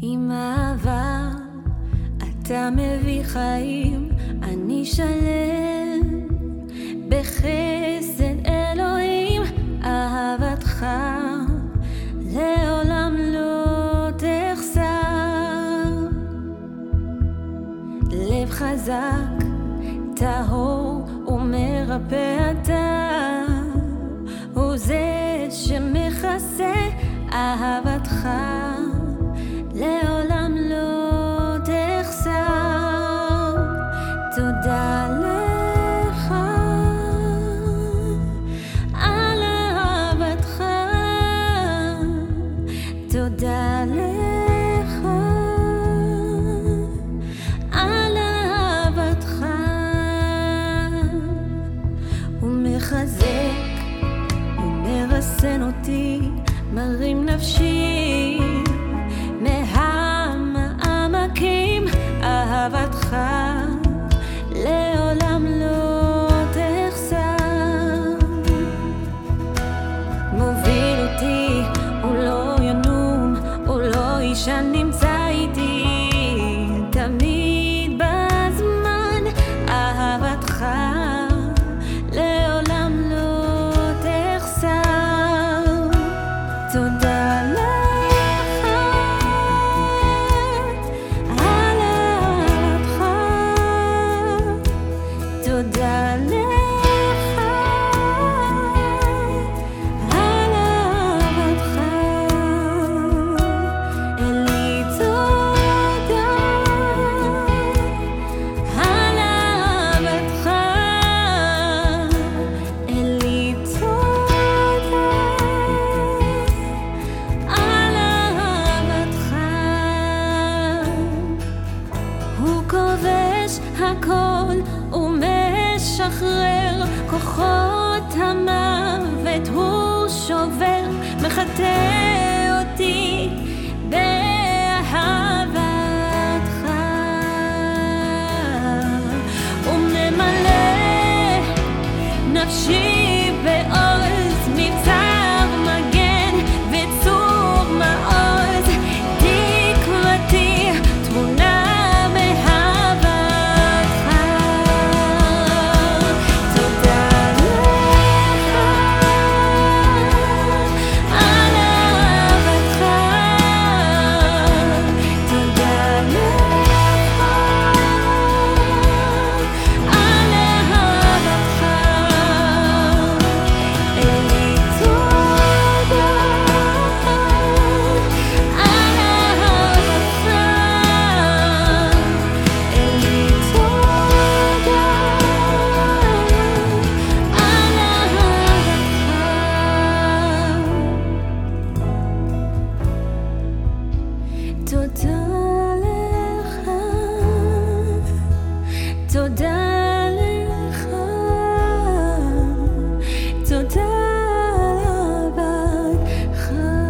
עם אהבה אתה מביא חיים, אני שלם בחסד אלוהים. אהבתך לעולם לא תחסר. לב חזק, טהור ומרפא אתה, הוא זה שמכסה. אהבתך לעולם לא תחסר. תודה לך על אהבתך, תודה לך על אהבתך. הוא מחזק ומרסן אותי, מרים נפשי מהעמקים. אהבתך לעולם לא תחסר. מוביל אותי, הוא לא ינום, הוא לא יישן, נמצא איתי תמיד בזמן. אהבתך לעולם לא תחסר. תודה לך על אהבתך, תודה לך על אהבתך. אלי תודה על אהבתך, אלי תודה על אהבתך. הוא כובש הכל ומשחרר, כוחות המוות הוא שובר, מחטא אותי באהבתך. וממלא נפשי בעוז, מבצר מגן וצור מעוז. תקוותי תמונה באהבתך. תודה לך על אהבתך, תודה לך על אהבתך. אלי תודה על אהבתך, אלי תודה על אהבתך. תודה לך, תודה לך, תודה לאהבתך.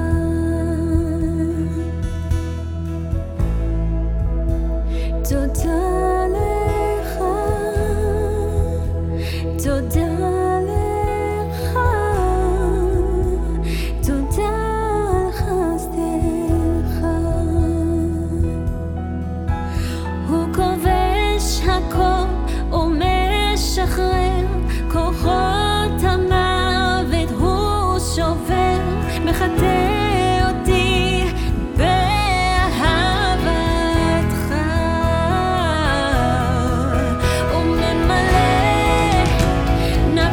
תודה לך, תודה לך, תודה לחסדך. הוא כובש הכל ומשחרר, כוחות המוות הוא שובר, מחטא אותי באהבתך. וממלא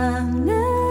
נ